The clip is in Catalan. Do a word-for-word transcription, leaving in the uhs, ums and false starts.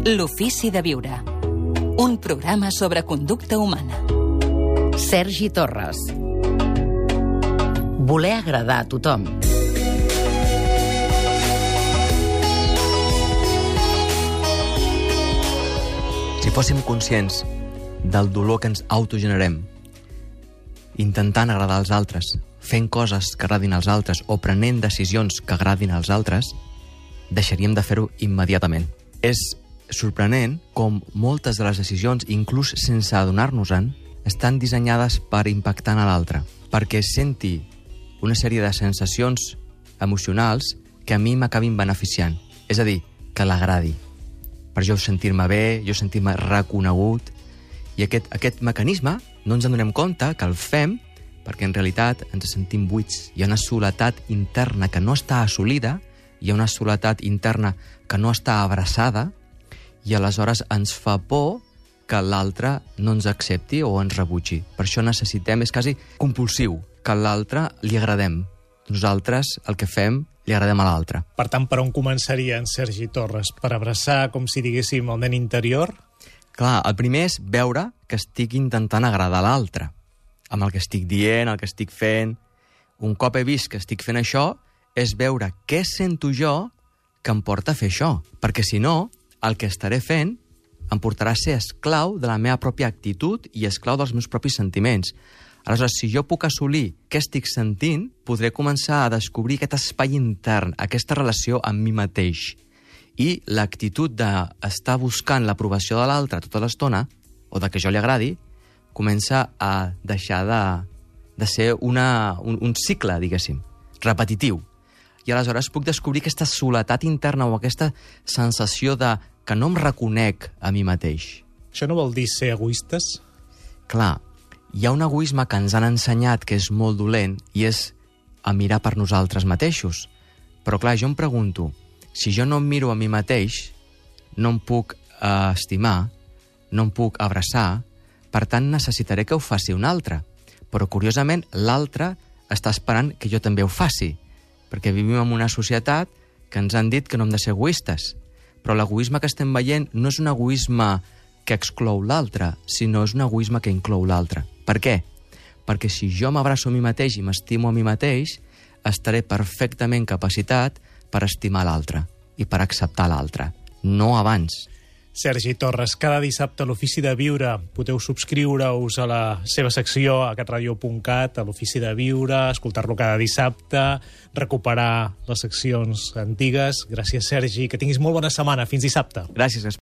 L'ofici de viure. Un programa sobre conducta humana. Sergi Torres. Voler agradar a tothom. Si fóssim conscients del dolor que ens autogenerem, intentant agradar als altres, fent coses que agradin als altres o prenent decisions que agradin als altres, deixaríem de fer-ho immediatament. És sorprenent com moltes de les decisions, inclús sense adonar-nos-en, estan dissenyades per impactar en l'altre, perquè senti una sèrie de sensacions emocionals que a mi m'acabin beneficiant. És a dir, que l'agradi. Per jo sentir-me bé, jo sentir-me reconegut. I aquest, aquest mecanisme no ens en donem compte que el fem perquè en realitat ens sentim buits. Hi ha una soledat interna que no està assolida, hi ha una soledat interna que no està abraçada, i aleshores ens fa por que l'altre no ens accepti o ens rebutgi. Per això necessitem, és quasi compulsiu, que a l'altre li agradem. Nosaltres el que fem li agradem a l'altre. Per tant, per on començaria en Sergi Torres? Per abraçar, com si diguéssim, el nen interior? Clar, el primer és veure que estic intentant agradar l'altre, amb el que estic dient, el que estic fent. Un cop he vist que estic fent això, és veure què sento jo que em porta a fer això. Perquè si no, el que estaré fent em portarà a ser esclau de la meva pròpia actitud i esclau dels meus propis sentiments. Aleshores, si jo puc assolir què estic sentint, podré començar a descobrir aquest espai intern, aquesta relació amb mi mateix. I l'actitud d'estar buscant l'aprovació de l'altre tota l'estona, o de que jo li agradi, comença a deixar de, de ser una, un, un cicle, diguéssim, repetitiu. I aleshores puc descobrir aquesta soledat interna o aquesta sensació de que no em reconec a mi mateix. Això no vol dir ser egoistes? Clar, hi ha un egoisme que ens han ensenyat que és molt dolent i és a mirar per nosaltres mateixos. Però clar, jo em pregunto, si jo no em miro a mi mateix, no em puc eh, estimar, no em puc abraçar, per tant necessitaré que ho faci un altre. Però curiosament l'altre està esperant que jo també ho faci, perquè vivim en una societat que ens han dit que no hem de ser egoistes. Però l'egoisme que estem veient no és un egoisme que exclou l'altre, sinó és un egoisme que inclou l'altre. Per què? Perquè si jo m'abraço a mi mateix i m'estimo a mi mateix, estaré perfectament capacitat per estimar l'altre i per acceptar l'altre, no abans. Sergi Torres, cada dissabte a l'Ofici de Viure podeu subscriure-us a la seva secció a catradio punt cat, a l'Ofici de Viure, escoltar-lo cada dissabte, recuperar les seccions antigues. Gràcies, Sergi. Que tinguis molt bona setmana. Fins dissabte. Gràcies.